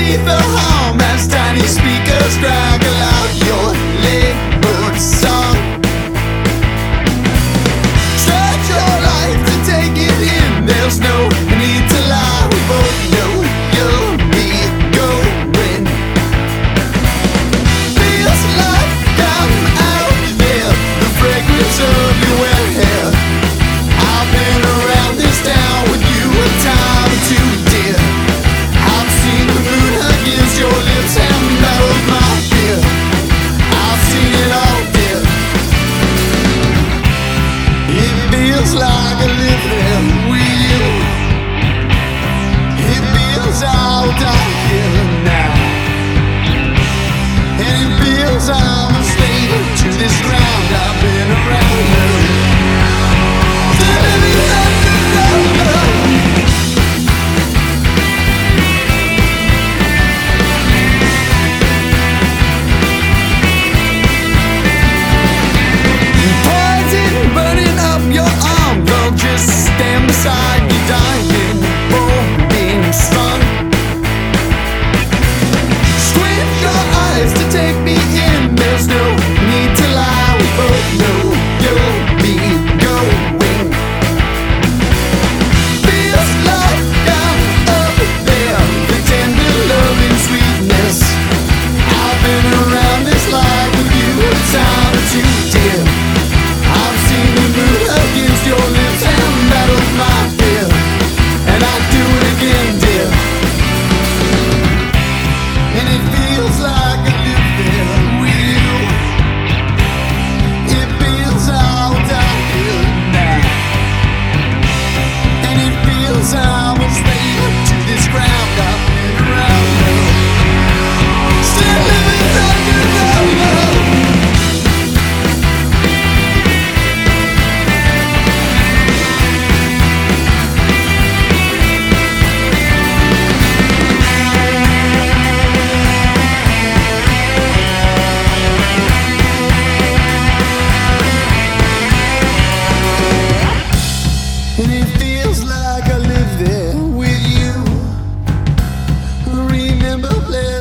beneath the hum as tiny speakers straggle out your labeled song. Stretch your life to take it in. There's no need to lie. We both know you'll be going. Feels like I'm out there, the fragrance of your hair. I've been around this town with you a time or two, dear. I've seen the moon against your lips and battled my fear. I've seen it all, dear. It feels like I live there with you. It feels I'll die here now. And it feels I'm a slave to this ground. I've been around you. Still living underground. Poison burning up your arm. Don't just stand beside me, dying, boring sun. Squint your eyes to take me in. There's no need to lie. We both know you'll be going. Feels like I'm up there, the tender loving sweetness. I've been around this life with you a time or two, dear. I've seen the moon against your lips and battled my fear. And I'd do it again, dear. And it feels like I live there with you. It feels I'll die here now. And it feels I'm a slave to this ground. I've been around you. Still living underground. And it feels like I live there with you. Remember